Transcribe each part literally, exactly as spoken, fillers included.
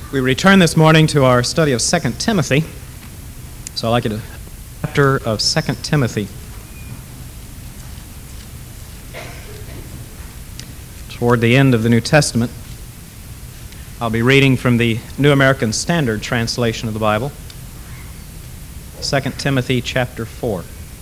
We return this morning to our study of Second Timothy. So I'd like you to chapter of Second Timothy. Toward the end of the New Testament, I'll be reading from the New American Standard translation of the Bible, Second Timothy chapter four.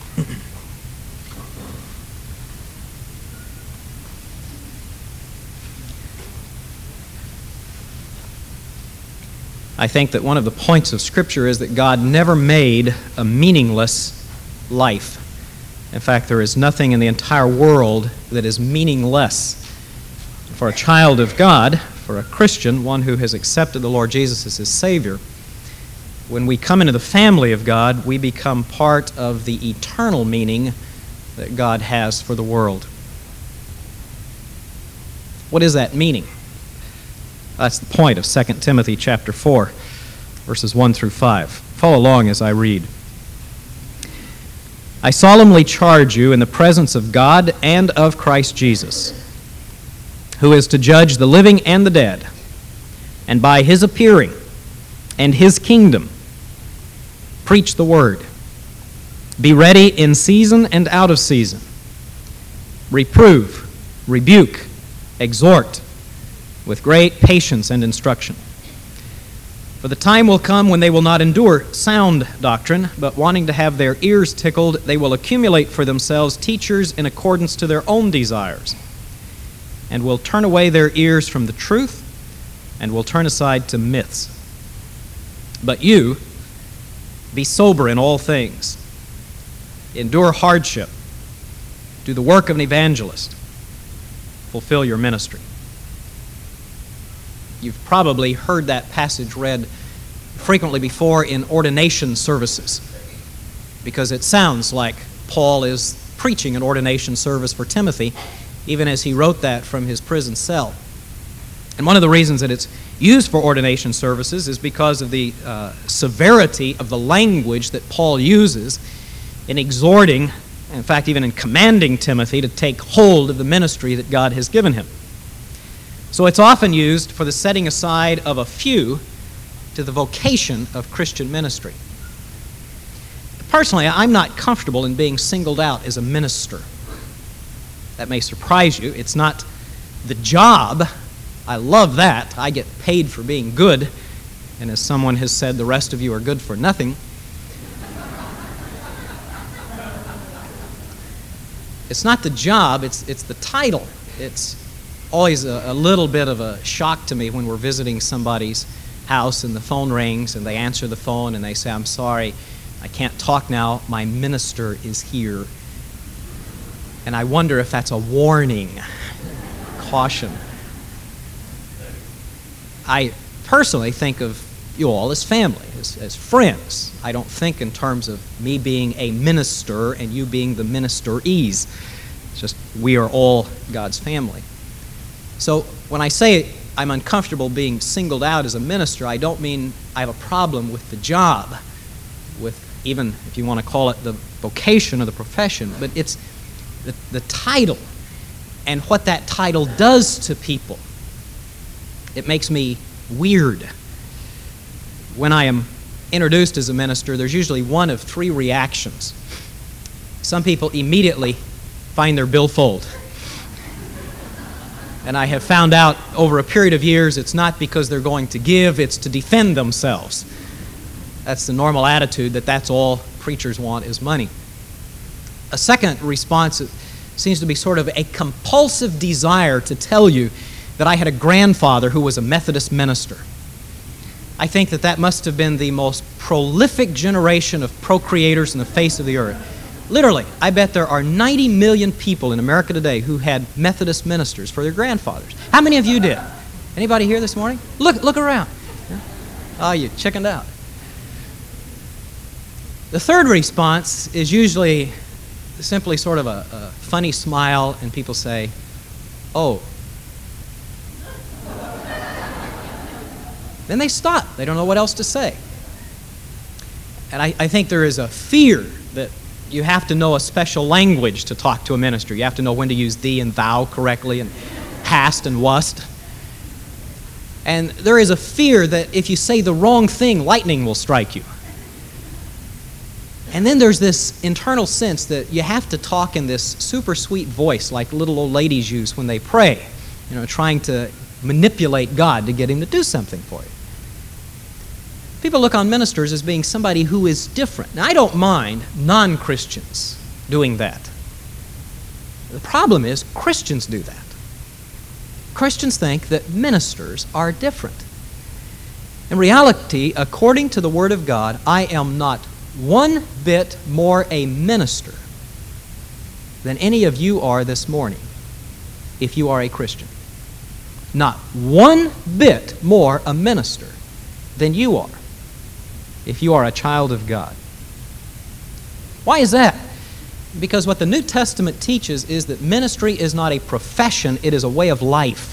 I think that one of the points of Scripture is that God never made a meaningless life. In fact, there is nothing in the entire world that is meaningless. For a child of God, for a Christian, one who has accepted the Lord Jesus as his Savior, when we come into the family of God, we become part of the eternal meaning that God has for the world. What is that meaning? That's the point of Second Timothy chapter four, verses one through five. Follow along as I read. I solemnly charge you in the presence of God and of Christ Jesus, who is to judge the living and the dead, and by his appearing and his kingdom, preach the word. Be ready in season and out of season. Reprove, rebuke, exhort, with great patience and instruction. For the time will come when they will not endure sound doctrine, but wanting to have their ears tickled, they will accumulate for themselves teachers in accordance to their own desires, and will turn away their ears from the truth, and will turn aside to myths. But you, be sober in all things. Endure hardship. Do the work of an evangelist. Fulfill your ministry. You've probably heard that passage read frequently before in ordination services, because it sounds like Paul is preaching an ordination service for Timothy, even as he wrote that from his prison cell. And one of the reasons that it's used for ordination services is because of the uh, severity of the language that Paul uses in exhorting, in fact, even in commanding Timothy to take hold of the ministry that God has given him. So it's often used for the setting aside of a few to the vocation of Christian ministry. Personally, I'm not comfortable in being singled out as a minister. That may surprise you. It's not the job. I love that. I get paid for being good. And as someone has said, the rest of you are good for nothing. It's not the job, it's, it's the title. It's always a, a little bit of a shock to me when we're visiting somebody's house and the phone rings and they answer the phone and they say, "I'm sorry, I can't talk now, my minister is here." And I wonder if that's a warning, caution. I personally think of you all as family, as, as friends. I don't think in terms of me being a minister and you being the ministerees. It's just we are all God's family. So when I say I'm uncomfortable being singled out as a minister, I don't mean I have a problem with the job, with even if you want to call it the vocation or the profession, but it's the, the title and what that title does to people. It makes me weird. When I am introduced as a minister, there's usually one of three reactions. Some people immediately find their billfold. And I have found out over a period of years it's not because they're going to give, it's to defend themselves. That's the normal attitude, that that's all preachers want is money. A second response seems to be sort of a compulsive desire to tell you that I had a grandfather who was a Methodist minister. I think that that must have been the most prolific generation of procreators in the face of the earth. Literally, I bet there are ninety million people in America today who had Methodist ministers for their grandfathers. How many of you did? Anybody here this morning? Look, look around. Oh, you chickened out. The third response is usually simply sort of a, a funny smile, and people say, "Oh." Then they stop. They don't know what else to say. And I, I think there is a fear that you have to know a special language to talk to a minister. You have to know when to use thee and thou correctly, and hast and wast. And there is a fear that if you say the wrong thing, lightning will strike you. And then there's this internal sense that you have to talk in this super sweet voice like little old ladies use when they pray, you know, trying to manipulate God to get him to do something for you. People look on ministers as being somebody who is different. Now, I don't mind non-Christians doing that. The problem is Christians do that. Christians think that ministers are different. In reality, according to the Word of God, I am not one bit more a minister than any of you are this morning if you are a Christian. Not one bit more a minister than you are if you are a child of God. Why is that? Because what the New Testament teaches is that ministry is not a profession, it is a way of life.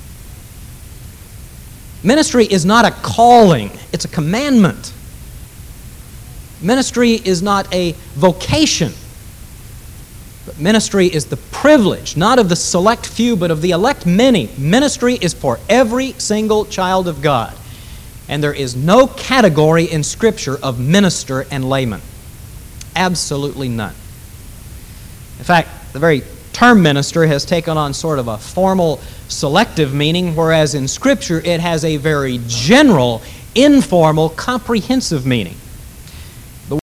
Ministry is not a calling, it's a commandment. Ministry is not a vocation, but ministry is the privilege, not of the select few, but of the elect many. Ministry is for every single child of God. And there is no category in Scripture of minister and layman. Absolutely none. In fact, the very term minister has taken on sort of a formal, selective meaning, whereas in Scripture it has a very general, informal, comprehensive meaning. The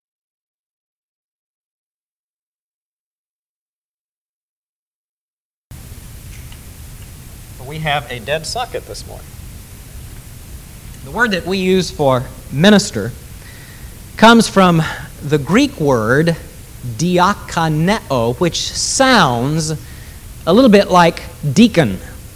we have a dead socket this morning. The word that we use for minister comes from the Greek word diakoneo, which sounds a little bit like deacon.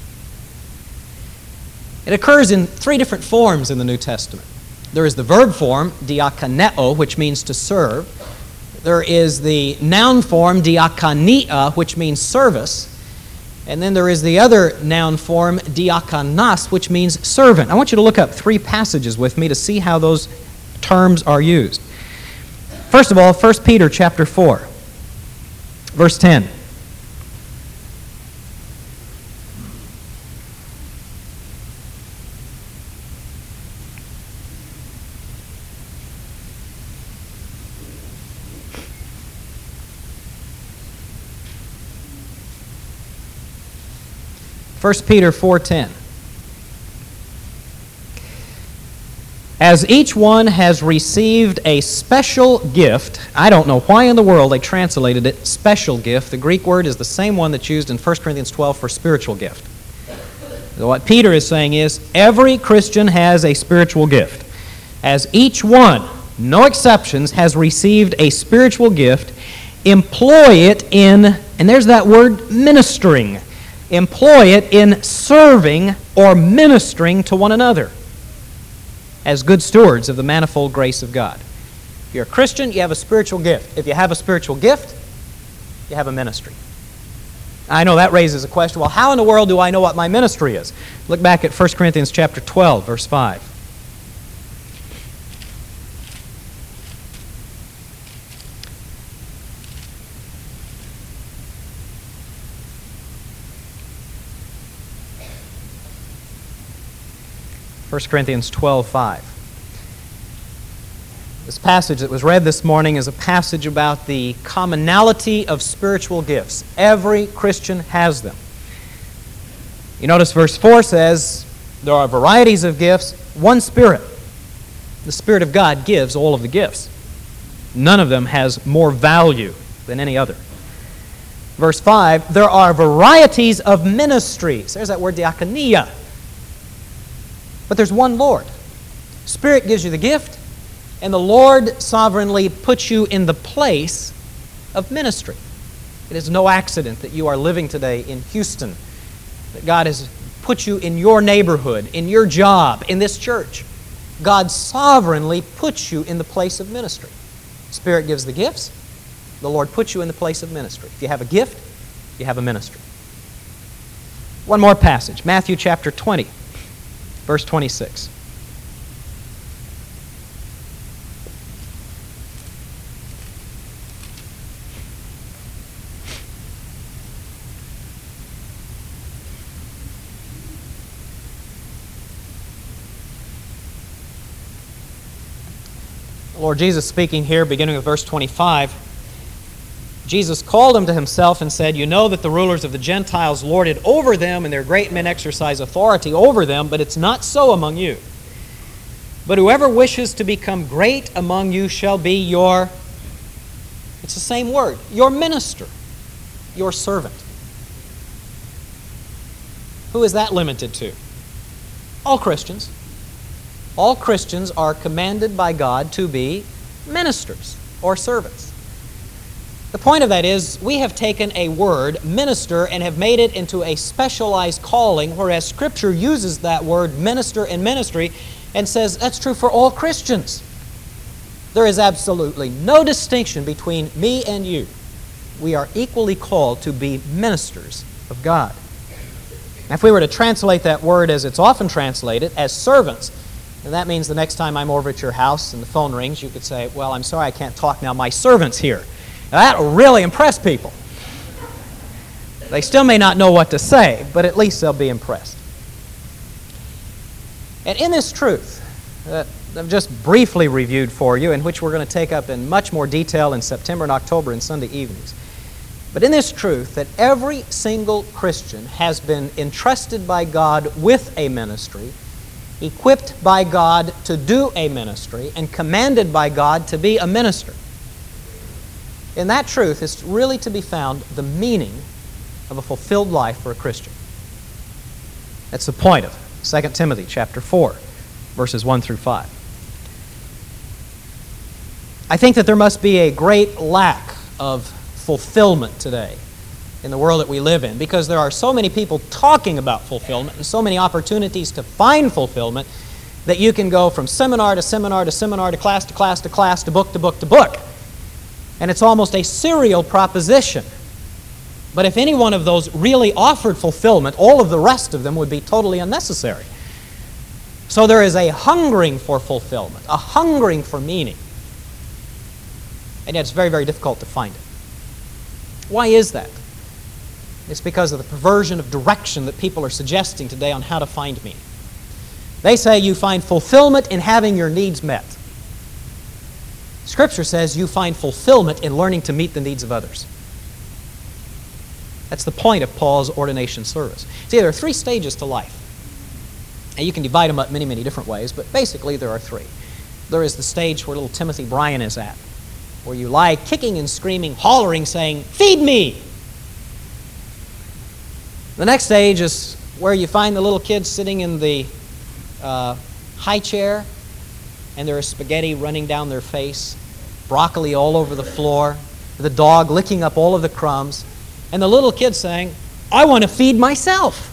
It occurs in three different forms in the New Testament. There is the verb form, diakoneo, which means to serve. There is the noun form, diakonia, which means service. And then there is the other noun form, diakonos, which means servant. I want you to look up three passages with me to see how those terms are used. First of all, First Peter chapter four, verse ten. First Peter four ten. As each one has received a special gift, I don't know why in the world they translated it special gift. The Greek word is the same one that's used in First Corinthians twelve for spiritual gift. So what Peter is saying is every Christian has a spiritual gift. As each one, no exceptions, has received a spiritual gift, employ it in, and there's that word, ministering. Employ it in serving or ministering to one another as good stewards of the manifold grace of God. If you're a Christian, you have a spiritual gift. If you have a spiritual gift, you have a ministry. I know that raises a question. Well, how in the world do I know what my ministry is? Look back at First Corinthians chapter twelve, verse five. First Corinthians twelve five. This passage that was read this morning is a passage about the commonality of spiritual gifts. Every Christian has them. You notice verse four says, there are varieties of gifts, one Spirit. The Spirit of God gives all of the gifts. None of them has more value than any other. Verse five, there are varieties of ministries. There's that word diakonia. But there's one Lord. Spirit gives you the gift, and the Lord sovereignly puts you in the place of ministry. It is no accident that you are living today in Houston, that God has put you in your neighborhood, in your job, in this church. God sovereignly puts you in the place of ministry. Spirit gives the gifts. The Lord puts you in the place of ministry. If you have a gift, you have a ministry. One more passage, Matthew chapter twenty. Verse twenty-six. The Lord Jesus speaking here, beginning with verse twenty-five, Jesus called them to himself and said, "You know that the rulers of the Gentiles lord it over them, and their great men exercise authority over them, but it's not so among you. But whoever wishes to become great among you shall be your," it's the same word, "your minister, your servant." Who is that limited to? All Christians. All Christians are commanded by God to be ministers or servants. The point of that is we have taken a word, minister, and have made it into a specialized calling, whereas Scripture uses that word, minister and ministry, and says that's true for all Christians. There is absolutely no distinction between me and you. We are equally called to be ministers of God. Now, if we were to translate that word as it's often translated, as servants, then that means the next time I'm over at your house and the phone rings, you could say, "Well, I'm sorry I can't talk now. My servant's here." Now, that will really impress people. They still may not know what to say, but at least they'll be impressed. And in this truth that I've just briefly reviewed for you, and which we're going to take up in much more detail in September and October and Sunday evenings, but in this truth that every single Christian has been entrusted by God with a ministry, equipped by God to do a ministry, and commanded by God to be a minister. In that truth is really to be found the meaning of a fulfilled life for a Christian. That's the point of Second Timothy chapter four, verses one through five. I think that there must be a great lack of fulfillment today in the world that we live in, because there are so many people talking about fulfillment and so many opportunities to find fulfillment that you can go from seminar to seminar to seminar to class to class to class to book to book to book. And it's almost a serial proposition. But if any one of those really offered fulfillment, all of the rest of them would be totally unnecessary. So there is a hungering for fulfillment, a hungering for meaning. And yet it's very, very difficult to find it. Why is that? It's because of the perversion of direction that people are suggesting today on how to find meaning. They say you find fulfillment in having your needs met. Scripture says you find fulfillment in learning to meet the needs of others. That's the point of Paul's ordination service. See, there are three stages to life. And you can divide them up many, many different ways, but basically there are three. There is the stage where little Timothy Bryan is at, where you lie kicking and screaming, hollering, saying, "Feed me!" The next stage is where you find the little kids sitting in the uh, high chair, and there is spaghetti running down their face, broccoli all over the floor, the dog licking up all of the crumbs, and the little kid saying, "I want to feed myself."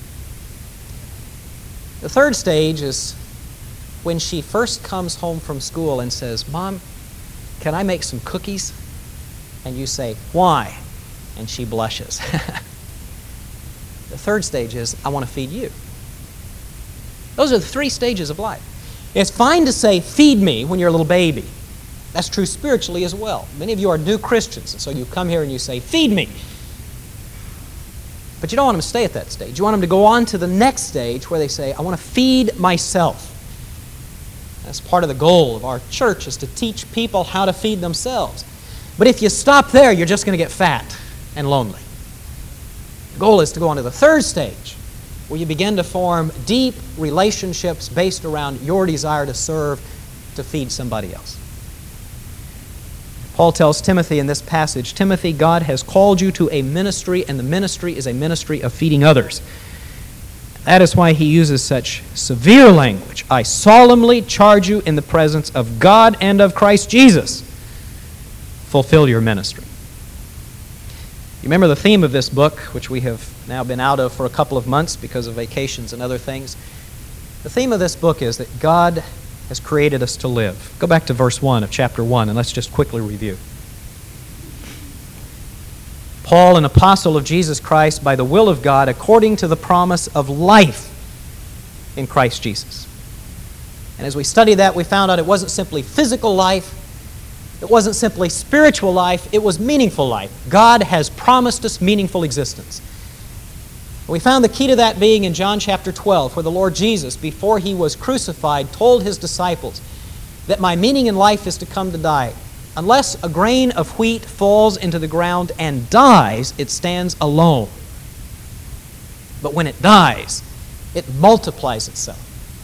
The third stage is when she first comes home from school and says, "Mom, can I make some cookies?" And you say, "Why?" And she blushes. The third stage is, "I want to feed you." Those are the three stages of life. It's fine to say, "Feed me," when you're a little baby. That's true spiritually as well. Many of you are new Christians, and so you come here and you say, "Feed me." But you don't want them to stay at that stage. You want them to go on to the next stage where they say, "I want to feed myself." That's part of the goal of our church, is to teach people how to feed themselves. But if you stop there, you're just going to get fat and lonely. The goal is to go on to the third stage, where you begin to form deep relationships based around your desire to serve, to feed somebody else. Paul tells Timothy in this passage, "Timothy, God has called you to a ministry, and the ministry is a ministry of feeding others." That is why he uses such severe language. "I solemnly charge you in the presence of God and of Christ Jesus, fulfill your ministry." You remember the theme of this book, which we have now been out of for a couple of months because of vacations and other things. The theme of this book is that God has created us to live. Go back to verse one of chapter one, and let's just quickly review. Paul, an apostle of Jesus Christ, by the will of God, according to the promise of life in Christ Jesus. And as we studied that, we found out it wasn't simply physical life, it wasn't simply spiritual life, it was meaningful life. God has promised us meaningful existence. We found the key to that being in John chapter twelve, where the Lord Jesus, before he was crucified, told his disciples that my meaning in life is to come to die. Unless a grain of wheat falls into the ground and dies, it stands alone. But when it dies, it multiplies itself.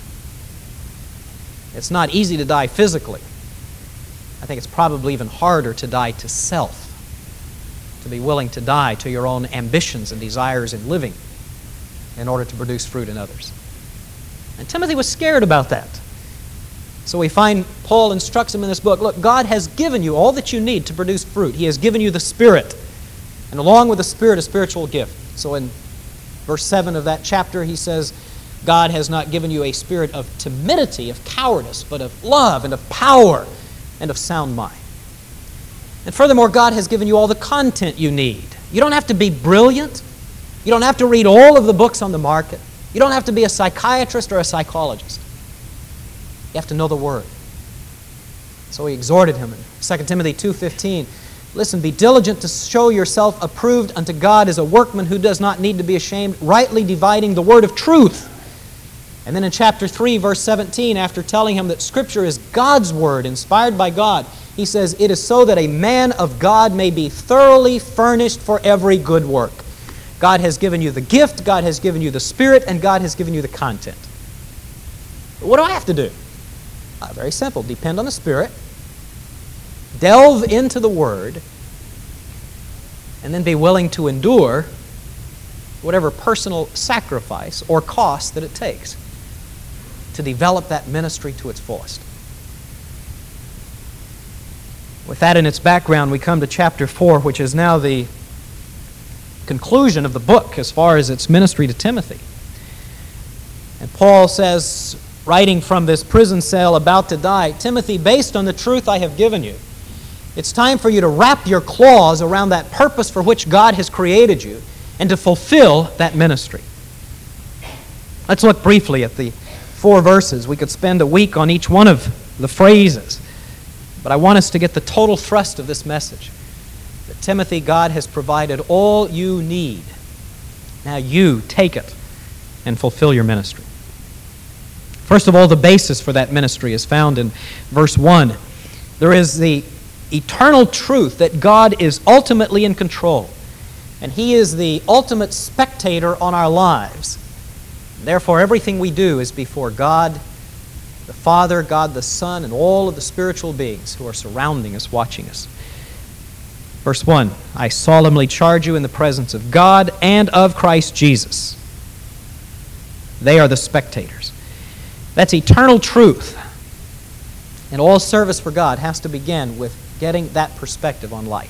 It's not easy to die physically. I think it's probably even harder to die to self, to be willing to die to your own ambitions and desires in living in order to produce fruit in others. And Timothy was scared about that. So we find Paul instructs him in this book, look, God has given you all that you need to produce fruit. He has given you the Spirit, and along with the Spirit, a spiritual gift. So in verse seven of that chapter, he says, God has not given you a spirit of timidity, of cowardice, but of love and of power and of sound mind. And furthermore, God has given you all the content you need. You don't have to be brilliant. You don't have to read all of the books on the market. You don't have to be a psychiatrist or a psychologist. You have to know the Word. So he exhorted him in Second Timothy two fifteen, listen, be diligent to show yourself approved unto God as a workman who does not need to be ashamed, rightly dividing the word of truth. And then in chapter three, verse seventeen, after telling him that Scripture is God's Word, inspired by God, he says, it is so that a man of God may be thoroughly furnished for every good work. God has given you the gift, God has given you the Spirit, and God has given you the content. But what do I have to do? Uh, very simple. Depend on the Spirit, delve into the Word, and then be willing to endure whatever personal sacrifice or cost that it takes to develop that ministry to its fullest. With that in its background, we come to chapter four, which is now the conclusion of the book as far as its ministry to Timothy. And Paul says, writing from this prison cell about to die, Timothy, based on the truth I have given you, it's time for you to wrap your claws around that purpose for which God has created you and to fulfill that ministry. Let's look briefly at the four verses. We could spend a week on each one of the phrases, but I want us to get the total thrust of this message. That Timothy, God has provided all you need. Now you take it and fulfill your ministry. First of all, the basis for that ministry is found in verse one. There is the eternal truth that God is ultimately in control, and He is the ultimate spectator on our lives. Therefore, everything we do is before God, the Father, God the Son, and all of the spiritual beings who are surrounding us, watching us. Verse one, I solemnly charge you in the presence of God and of Christ Jesus. They are the spectators. That's eternal truth. And all service for God has to begin with getting that perspective on life.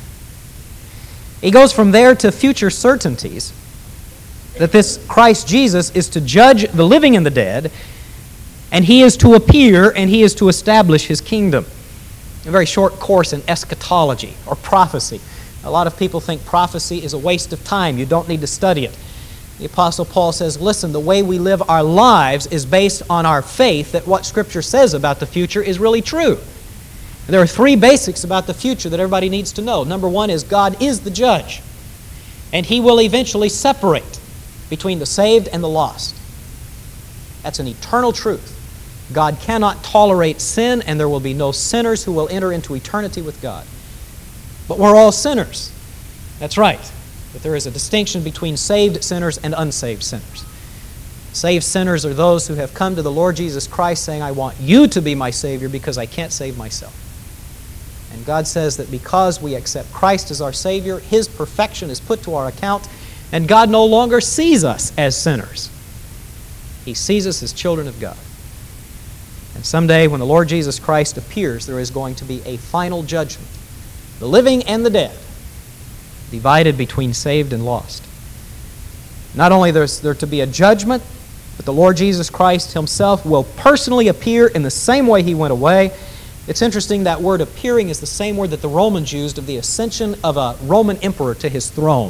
He goes from there to future certainties that this Christ Jesus is to judge the living and the dead, and He is to appear and He is to establish His kingdom. A very short course in eschatology or prophecy. A lot of people think prophecy is a waste of time. You don't need to study it. The Apostle Paul says, listen, the way we live our lives is based on our faith that what Scripture says about the future is really true. There are three basics about the future that everybody needs to know. Number one is God is the judge, and He will eventually separate between the saved and the lost. That's an eternal truth. God cannot tolerate sin, and there will be no sinners who will enter into eternity with God. But we're all sinners. That's right. But there is a distinction between saved sinners and unsaved sinners. Saved sinners are those who have come to the Lord Jesus Christ saying, I want you to be my Savior because I can't save myself. And God says that because we accept Christ as our Savior, His perfection is put to our account, and God no longer sees us as sinners. He sees us as children of God. And someday when the Lord Jesus Christ appears, there is going to be a final judgment. The living and the dead, divided between saved and lost. Not only is there to be a judgment, but the Lord Jesus Christ Himself will personally appear in the same way He went away. It's interesting that word appearing is the same word that the Romans used of the ascension of a Roman emperor to his throne.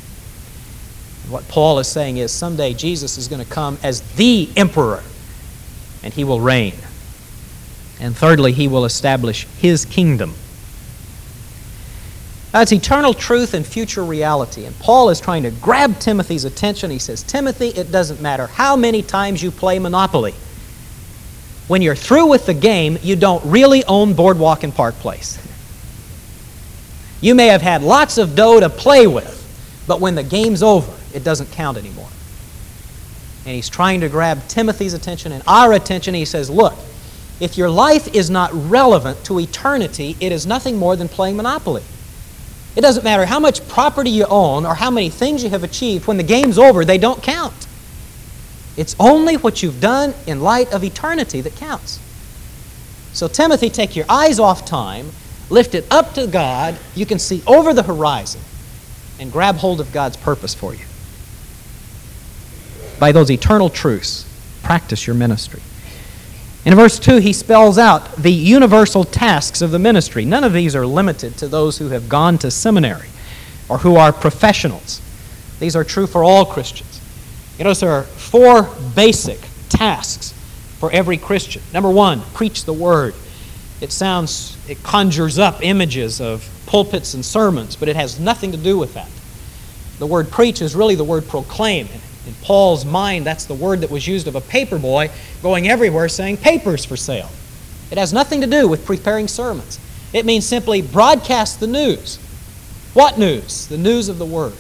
And what Paul is saying is someday Jesus is going to come as the emperor, and He will reign. And thirdly, He will establish His kingdom. That's eternal truth and future reality. And Paul is trying to grab Timothy's attention. He says, Timothy, it doesn't matter how many times you play Monopoly. When you're through with the game, you don't really own Boardwalk and Park Place. You may have had lots of dough to play with, but when the game's over, it doesn't count anymore. And he's trying to grab Timothy's attention and our attention. He says, look, if your life is not relevant to eternity, it is nothing more than playing Monopoly. It doesn't matter how much property you own or how many things you have achieved. When the game's over, they don't count. It's only what you've done in light of eternity that counts. So Timothy, take your eyes off time, lift it up to God. You can see over the horizon and grab hold of God's purpose for you. By those eternal truths, practice your ministry. In verse two, he spells out the universal tasks of the ministry. None of these are limited to those who have gone to seminary or who are professionals. These are true for all Christians. You notice there are four basic tasks for every Christian. Number one, preach the word. It sounds, it conjures up images of pulpits and sermons, but it has nothing to do with that. The word preach is really the word proclaim. In Paul's mind, that's the word that was used of a paper boy going everywhere saying papers for sale. It has nothing to do with preparing sermons. It means simply broadcast the news. What news? The news of the word.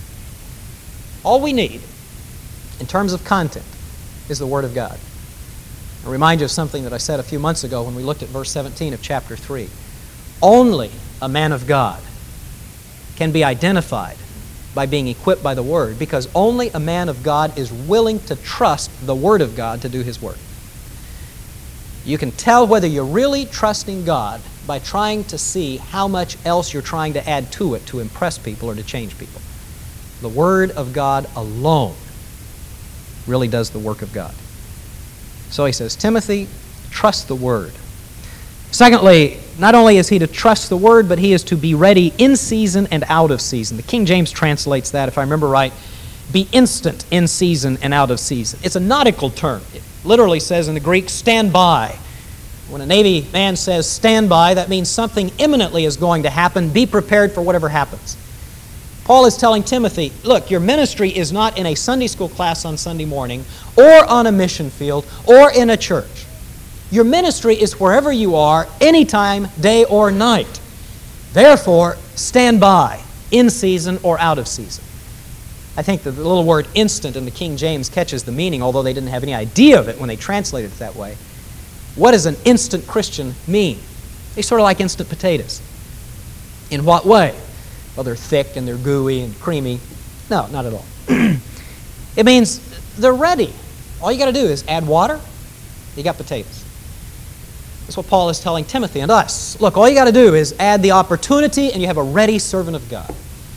All we need in terms of content is the word of God. I'll remind you of something that I said a few months ago when we looked at verse seventeen of chapter three. Only a man of God can be identified by being equipped by the Word, because only a man of God is willing to trust the Word of God to do his work. You can tell whether you're really trusting God by trying to see how much else you're trying to add to it to impress people or to change people. The Word of God alone really does the work of God. So he says, Timothy, trust the Word. Secondly, not only is he to trust the Word, but he is to be ready in season and out of season. The King James translates that, if I remember right, be instant in season and out of season. It's a nautical term. It literally says in the Greek, stand by. When a Navy man says stand by, that means something imminently is going to happen. Be prepared for whatever happens. Paul is telling Timothy, look, your ministry is not in a Sunday school class on Sunday morning or on a mission field or in a church. Your ministry is wherever you are, anytime, day or night. Therefore, stand by, in season or out of season. I think that the little word instant in the King James catches the meaning, although they didn't have any idea of it when they translated it that way. What does an instant Christian mean? They sort of like instant potatoes. In what way? Well, they're thick and they're gooey and creamy. No, not at all. It means they're ready. All you got to do is add water, you got potatoes. That's what Paul is telling Timothy and us. Look, all you got to do is add the opportunity and you have a ready servant of God.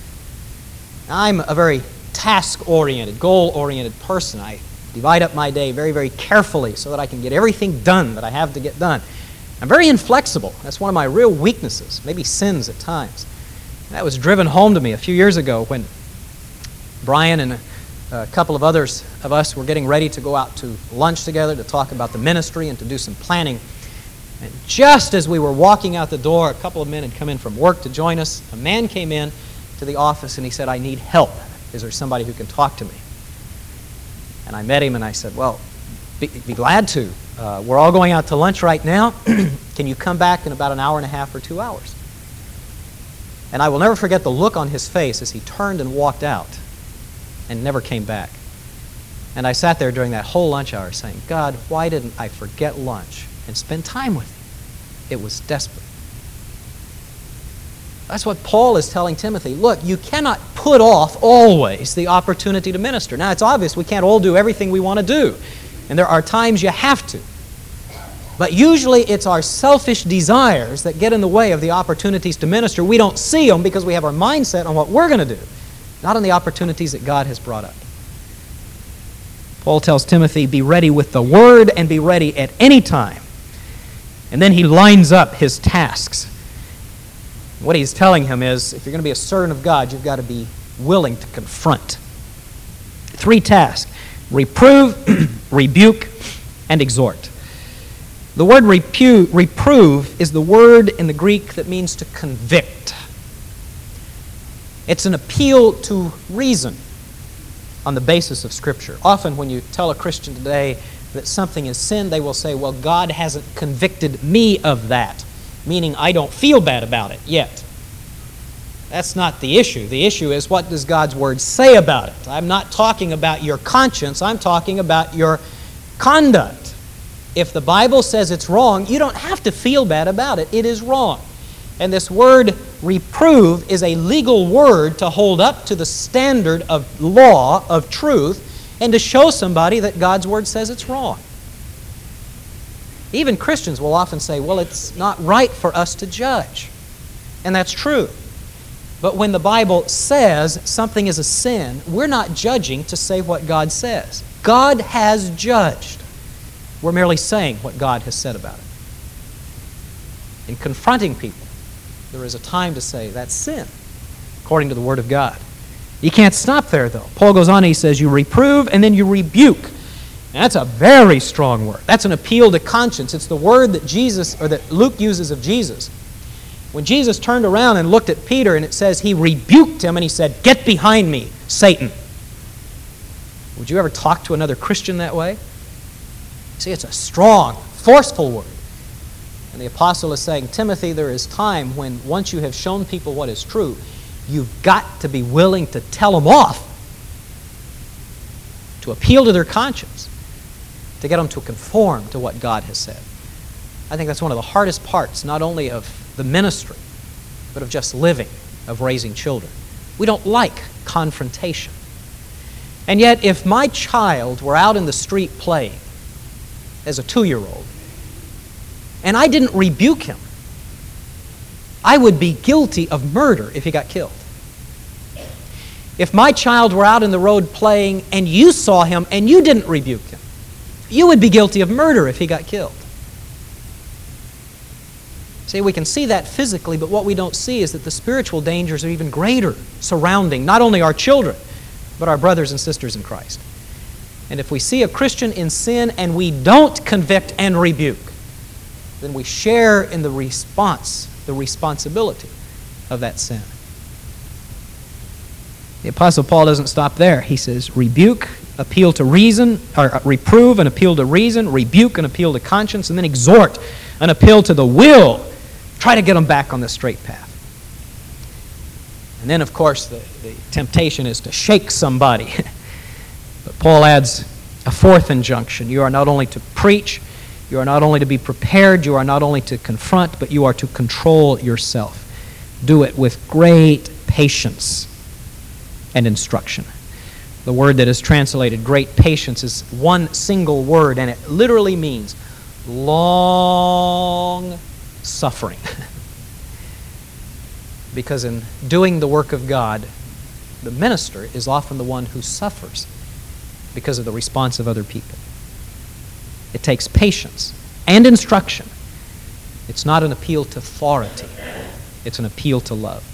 Now, I'm a very task-oriented, goal-oriented person. I divide up my day very, very carefully so that I can get everything done that I have to get done. I'm very inflexible. That's one of my real weaknesses, maybe sins at times. That was driven home to me a few years ago when Brian and a, a couple of others of us were getting ready to go out to lunch together to talk about the ministry and to do some planning. And just as we were walking out the door, a couple of men had come in from work to join us. A man came in to the office and he said, I need help. Is there somebody who can talk to me? And I met him and I said, well, be, be glad to. Uh, we're all going out to lunch right now. Can you come back in about an hour and a half or two hours? And I will never forget the look on his face as he turned and walked out and never came back. And I sat there during that whole lunch hour saying, God, why didn't I forget lunch and spend time with him? It was desperate. That's what Paul is telling Timothy. Look, you cannot put off always the opportunity to minister. Now, it's obvious we can't all do everything we want to do, and there are times you have to. But usually it's our selfish desires that get in the way of the opportunities to minister. We don't see them because we have our mindset on what we're going to do, not on the opportunities that God has brought up. Paul tells Timothy, be ready with the word and be ready at any time. And then he lines up his tasks. What he's telling him is, if you're going to be a servant of God, you've got to be willing to confront. Three tasks: reprove, rebuke, and exhort. The word repu- reprove is the word in the Greek that means to convict. It's an appeal to reason on the basis of Scripture. Often when you tell a Christian today that something is sin, they will say, well, God hasn't convicted me of that, meaning I don't feel bad about it yet. That's not the issue. The issue is, what does God's Word say about it? I'm not talking about your conscience. I'm talking about your conduct. If the Bible says it's wrong, you don't have to feel bad about it. It is wrong. And this word reprove is a legal word to hold up to the standard of law, of truth, and to show somebody that God's Word says it's wrong. Even Christians will often say, well, it's not right for us to judge. And that's true. But when the Bible says something is a sin, we're not judging to say what God says. God has judged. We're merely saying what God has said about it. In confronting people, there is a time to say that's sin, according to the Word of God. You can't stop there, though. Paul goes on and he says, you reprove and then you rebuke. And that's a very strong word. That's an appeal to conscience. It's the word that Jesus, or that Luke uses of Jesus. When Jesus turned around and looked at Peter, and it says he rebuked him and he said, get behind me, Satan. Would you ever talk to another Christian that way? See, it's a strong, forceful word. And the apostle is saying, Timothy, there is time when once you have shown people what is true, you've got to be willing to tell them off, to appeal to their conscience, to get them to conform to what God has said. I think that's one of the hardest parts, not only of the ministry, but of just living, of raising children. We don't like confrontation. And yet, if my child were out in the street playing as a two-year-old, and I didn't rebuke him, I would be guilty of murder if he got killed. If my child were out in the road playing and you saw him and you didn't rebuke him, you would be guilty of murder if he got killed. See, we can see that physically, but what we don't see is that the spiritual dangers are even greater surrounding not only our children, but our brothers and sisters in Christ. And if we see a Christian in sin and we don't convict and rebuke, then we share in the response, the responsibility of that sin. The Apostle Paul doesn't stop there. He says, rebuke, appeal to reason, or reprove and appeal to reason, rebuke and appeal to conscience, and then exhort and appeal to the will. Try to get them back on the straight path. And then, of course, the, the temptation is to shake somebody. But Paul adds a fourth injunction. You are not only to preach, you are not only to be prepared, you are not only to confront, but you are to control yourself. Do it with great patience and instruction. The word that is translated great patience is one single word, and it literally means long suffering. Because in doing the work of God, the minister is often the one who suffers because of the response of other people. It takes patience and instruction. It's not an appeal to authority. It's an appeal to love.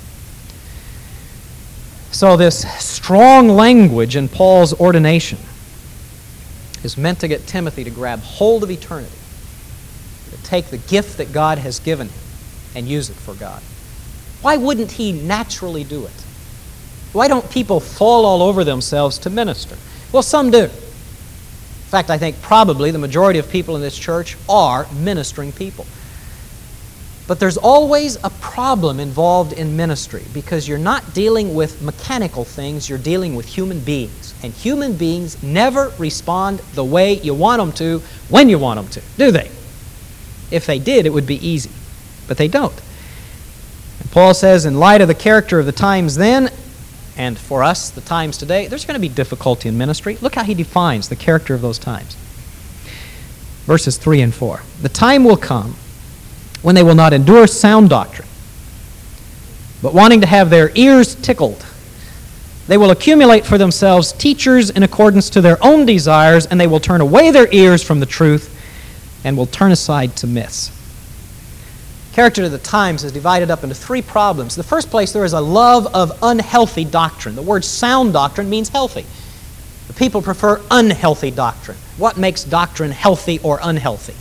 So this strong language in Paul's ordination is meant to get Timothy to grab hold of eternity, to take the gift that God has given him and use it for God. Why wouldn't he naturally do it? Why don't people fall all over themselves to minister? Well, some do. In fact, I think probably the majority of people in this church are ministering people. But there's always a problem involved in ministry because you're not dealing with mechanical things, you're dealing with human beings. And human beings never respond the way you want them to when you want them to, do they? If they did, it would be easy. But they don't. And Paul says, in light of the character of the times then, and for us, the times today, there's going to be difficulty in ministry. Look how he defines the character of those times. Verses three and four. The time will come when they will not endure sound doctrine, but wanting to have their ears tickled, they will accumulate for themselves teachers in accordance to their own desires, and they will turn away their ears from the truth and will turn aside to myths. Character of the times is divided up into three problems. In the first place, there is a love of unhealthy doctrine. The word sound doctrine means healthy. The people prefer unhealthy doctrine. What makes doctrine healthy or unhealthy?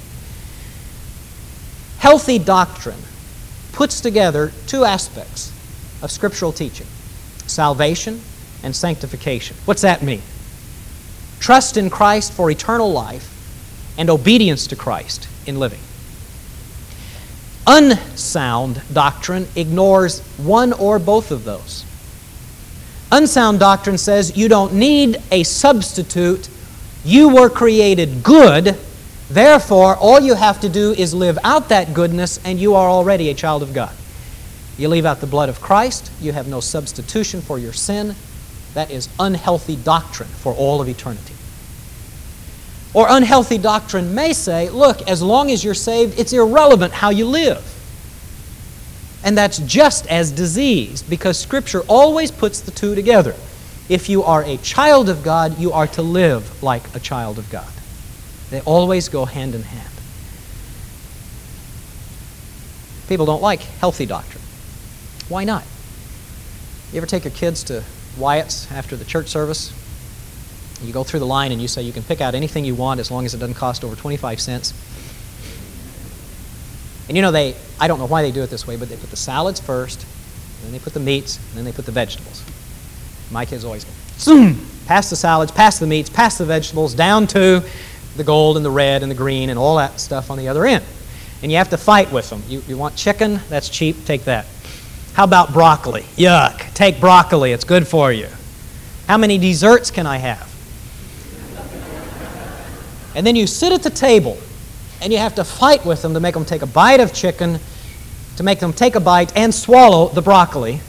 Healthy doctrine puts together two aspects of scriptural teaching: salvation and sanctification. What's that mean? Trust in Christ for eternal life and obedience to Christ in living. Unsound doctrine ignores one or both of those. Unsound doctrine says you don't need a substitute. You were created good. Therefore, all you have to do is live out that goodness, and you are already a child of God. You leave out the blood of Christ. You have no substitution for your sin. That is unhealthy doctrine for all of eternity. Or unhealthy doctrine may say, look, as long as you're saved, it's irrelevant how you live. And that's just as diseased, because Scripture always puts the two together. If you are a child of God, you are to live like a child of God. They always go hand in hand. People don't like healthy doctrine. Why not? You ever take your kids to Wyatt's after the church service? You go through the line and you say you can pick out anything you want as long as it doesn't cost over twenty-five cents. And you know, they, I don't know why they do it this way, but they put the salads first, then they put the meats, and then they put the vegetables. My kids always go, zoom, past the salads, past the meats, past the vegetables, down to the gold and the red and the green and all that stuff on the other end. And you have to fight with them. You, you want chicken? That's cheap. Take that. How about broccoli? Yuck. Take broccoli. It's good for you. How many desserts can I have? And then you sit at the table and you have to fight with them to make them take a bite of chicken, to make them take a bite and swallow the broccoli.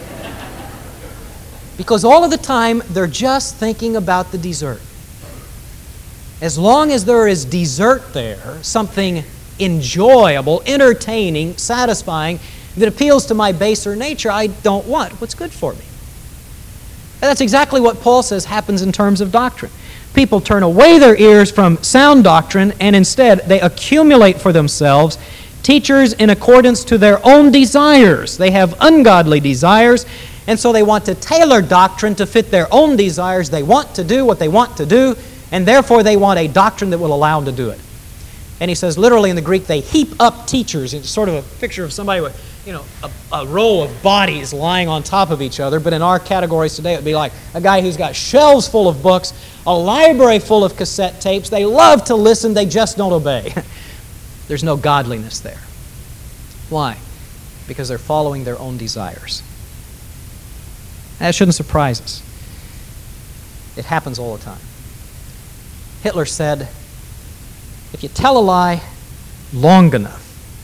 Because all of the time they're just thinking about the dessert. As long as there is dessert there, something enjoyable, entertaining, satisfying, that appeals to my baser nature, I don't want what's good for me. And that's exactly what Paul says happens in terms of doctrine. People turn away their ears from sound doctrine, and instead they accumulate for themselves teachers in accordance to their own desires. They have ungodly desires, and so they want to tailor doctrine to fit their own desires. They want to do what they want to do, and therefore they want a doctrine that will allow them to do it. And he says, literally in the Greek, they heap up teachers. It's sort of a picture of somebody with, you know, a, a row of bodies lying on top of each other. But in our categories today, it would be like a guy who's got shelves full of books, a library full of cassette tapes. They love to listen, they just don't obey. There's no godliness there. Why? Because they're following their own desires. That shouldn't surprise us. It happens all the time. Hitler said, if you tell a lie long enough,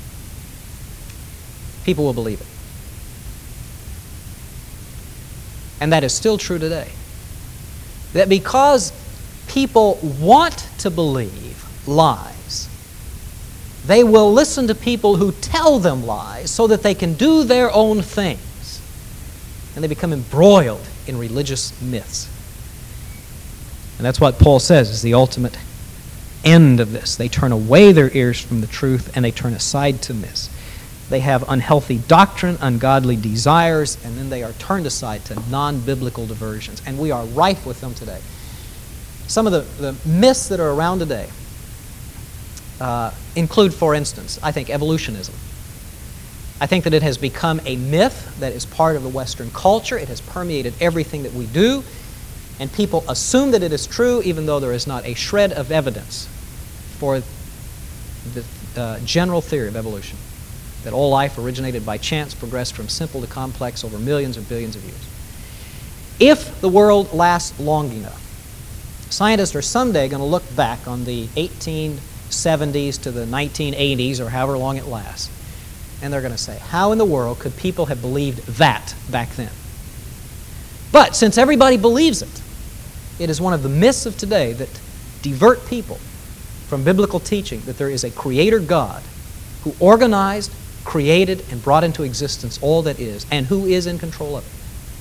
people will believe it. And that is still true today. That because people want to believe lies, they will listen to people who tell them lies so that they can do their own things. And they become embroiled in religious myths. And that's what Paul says is the ultimate end of this. They turn away their ears from the truth and they turn aside to myths. They have unhealthy doctrine, ungodly desires, and then they are turned aside to non-biblical diversions. And we are rife with them today. Some of the, the myths that are around today uh, include, for instance, I think evolutionism. I think that it has become a myth that is part of the Western culture. It has permeated everything that we do. And people assume that it is true even though there is not a shred of evidence for the uh, general theory of evolution, that all life originated by chance, progressed from simple to complex over millions and billions of years. If the world lasts long enough, scientists are someday going to look back on the eighteen seventies to the nineteen eighties or however long it lasts, and they're going to say, how in the world could people have believed that back then? But since everybody believes it, it is one of the myths of today that divert people from biblical teaching that there is a creator God who organized, created, and brought into existence all that is, and who is in control of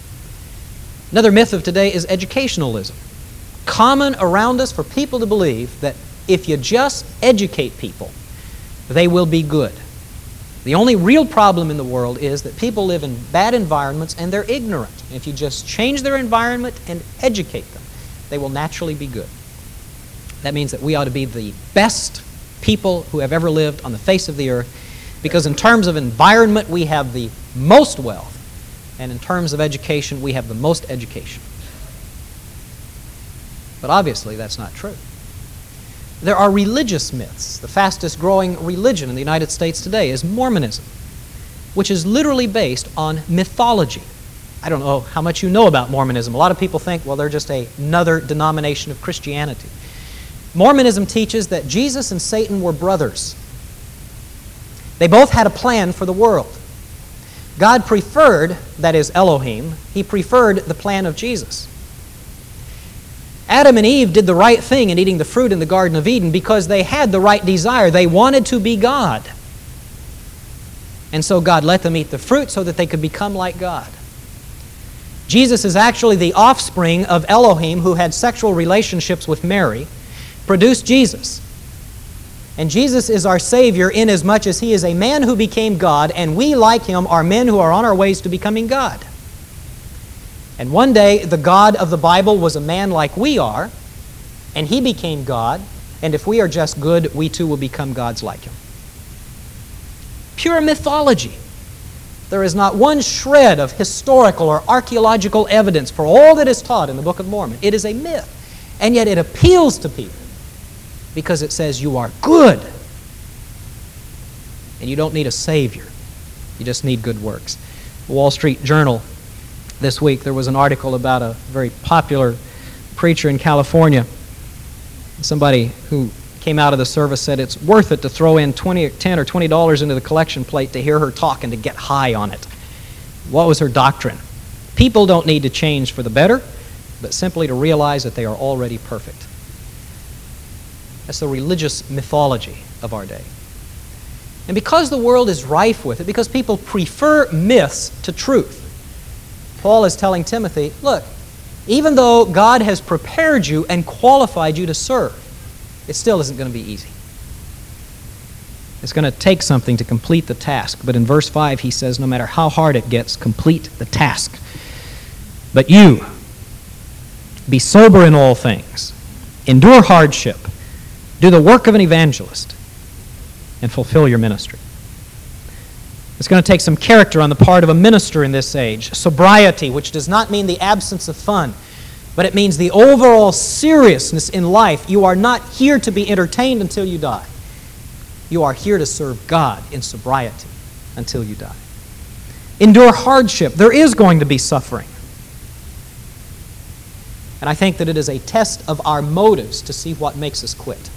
it. Another myth of today is educationalism. Common around us for people to believe that if you just educate people, they will be good. The only real problem in the world is that people live in bad environments and they're ignorant. And if you just change their environment and educate them, they will naturally be good. That means that we ought to be the best people who have ever lived on the face of the earth, because in terms of environment, we have the most wealth, and in terms of education, we have the most education. But obviously, that's not true. There are religious myths. The fastest growing religion in the United States today is Mormonism, which is literally based on mythology. I don't know how much you know about Mormonism. A lot of people think, well, they're just a, another denomination of Christianity. Mormonism teaches that Jesus and Satan were brothers. They both had a plan for the world. God preferred, that is Elohim, He preferred the plan of Jesus. Adam and Eve did the right thing in eating the fruit in the Garden of Eden because they had the right desire. They wanted to be God. And so God let them eat the fruit so that they could become like God. Jesus is actually the offspring of Elohim, who had sexual relationships with Mary, produced Jesus. And Jesus is our Savior inasmuch as He is a man who became God, and we, like Him, are men who are on our ways to becoming God. And one day, the God of the Bible was a man like we are, and He became God, and if we are just good, we too will become gods like Him. Pure mythology. There is not one shred of historical or archaeological evidence for all that is taught in the Book of Mormon. It is a myth, and yet it appeals to people because it says you are good, and you don't need a Savior. You just need good works. The Wall Street Journal this week, there was an article about a very popular preacher in California. Somebody who came out of the service said it's worth it to throw in twenty, ten or twenty dollars into the collection plate to hear her talk and to get high on it. What was her doctrine? People don't need to change for the better, but simply to realize that they are already perfect. That's the religious mythology of our day. And because the world is rife with it, because people prefer myths to truth, Paul is telling Timothy, look, even though God has prepared you and qualified you to serve, it still isn't going to be easy. It's going to take something to complete the task. But in verse five, he says, no matter how hard it gets, complete the task. But you, be sober in all things, endure hardship, do the work of an evangelist, and fulfill your ministry. It's going to take some character on the part of a minister in this age. Sobriety, which does not mean the absence of fun, but it means the overall seriousness in life. You are not here to be entertained until you die. You are here to serve God in sobriety until you die. Endure hardship. There is going to be suffering. And I think that it is a test of our motives to see what makes us quit.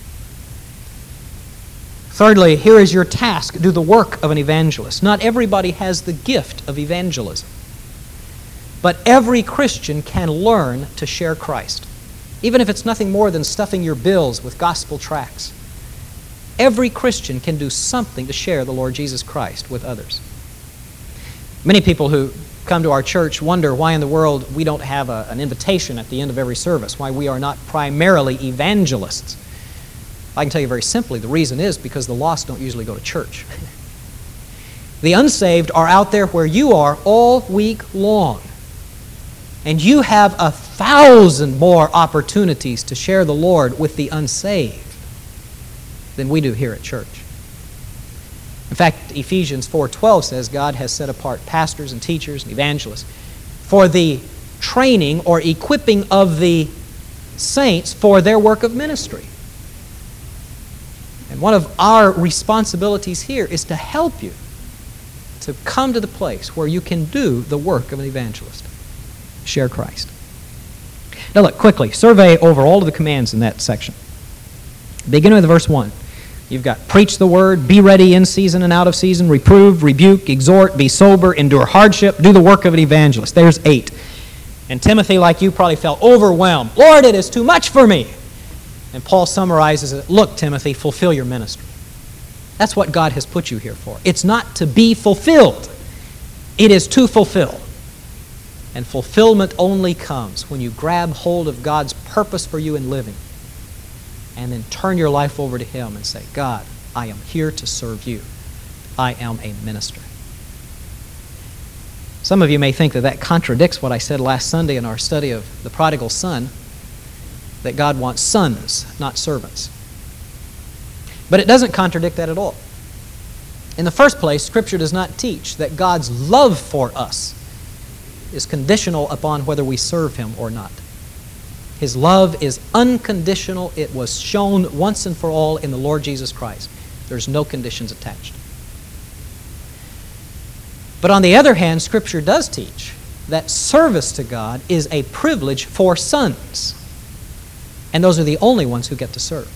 Thirdly, here is your task. Do the work of an evangelist. Not everybody has the gift of evangelism. But every Christian can learn to share Christ, even if it's nothing more than stuffing your bills with gospel tracts. Every Christian can do something to share the Lord Jesus Christ with others. Many people who come to our church wonder why in the world we don't have a, an invitation at the end of every service, why we are not primarily evangelists. I can tell you very simply, the reason is because the lost don't usually go to church. The unsaved are out there where you are all week long. And you have a thousand more opportunities to share the Lord with the unsaved than we do here at church. In fact, Ephesians four twelve says God has set apart pastors and teachers and evangelists for the training or equipping of the saints for their work of ministry. And one of our responsibilities here is to help you to come to the place where you can do the work of an evangelist. Share Christ. Now look, quickly, survey over all of the commands in that section. Beginning with verse one. You've got preach the word, be ready in season and out of season, reprove, rebuke, exhort, be sober, endure hardship, do the work of an evangelist. There's eight. And Timothy, like you, probably felt overwhelmed. Lord, it is too much for me. And Paul summarizes it, look, Timothy, fulfill your ministry. That's what God has put you here for. It's not to be fulfilled. It is to fulfill. And fulfillment only comes when you grab hold of God's purpose for you in living and then turn your life over to Him and say, God, I am here to serve you. I am a minister. Some of you may think that that contradicts what I said last Sunday in our study of the prodigal son, that God wants sons, not servants. But it doesn't contradict that at all. In the first place, Scripture does not teach that God's love for us is conditional upon whether we serve Him or not. His love is unconditional. It was shown once and for all in the Lord Jesus Christ. There's no conditions attached. But on the other hand, Scripture does teach that service to God is a privilege for sons. And those are the only ones who get to serve.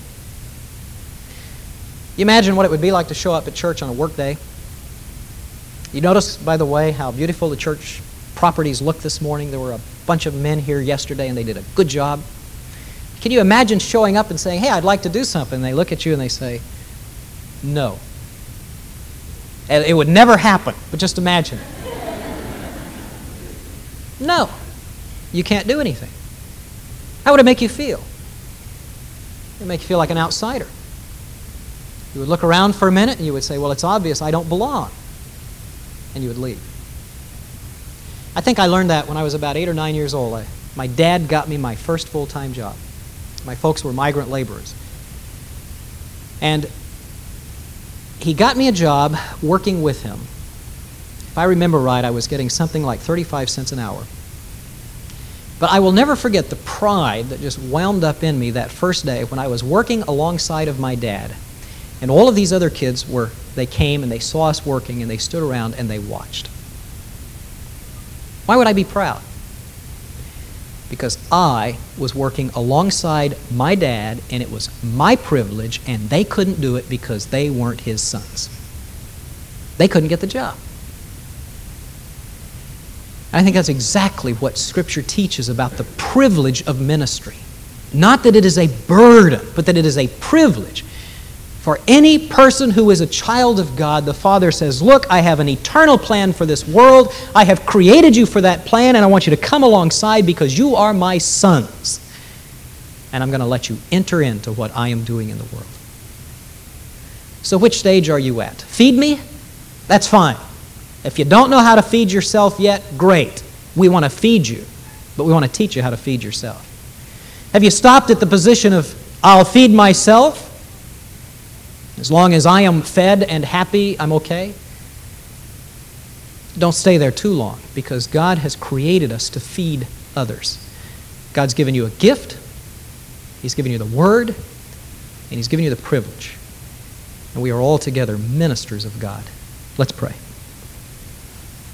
You imagine what it would be like to show up at church on a work day. You notice, by the way, how beautiful the church properties look this morning. There were a bunch of men here yesterday and they did a good job. Can you imagine showing up and saying, hey, I'd like to do something? And they look at you and they say, no. And it would never happen, but just imagine. No, you can't do anything. How would it make you feel? It would make you feel like an outsider. You would look around for a minute and you would say, well, it's obvious I don't belong. And you would leave. I think I learned that when I was about eight or nine years old. I, my dad got me my first full-time job. My folks were migrant laborers. And he got me a job working with him. If I remember right, I was getting something like thirty-five cents an hour. But I will never forget the pride that just wound up in me that first day when I was working alongside of my dad. And all of these other kids were, they came and they saw us working and they stood around and they watched. Why would I be proud? Because I was working alongside my dad and it was my privilege and they couldn't do it because they weren't his sons. They couldn't get the job. I think that's exactly what Scripture teaches about the privilege of ministry. Not that it is a burden, but that it is a privilege. For any person who is a child of God, the Father says, look, I have an eternal plan for this world. I have created you for that plan, and I want you to come alongside because you are my sons. And I'm going to let you enter into what I am doing in the world. So which stage are you at? Feed me? That's fine. If you don't know how to feed yourself yet, great. We want to feed you, but we want to teach you how to feed yourself. Have you stopped at the position of, I'll feed myself? As long as I am fed and happy, I'm okay? Don't stay there too long, because God has created us to feed others. God's given you a gift, He's given you the Word, and He's given you the privilege. And we are all together ministers of God. Let's pray.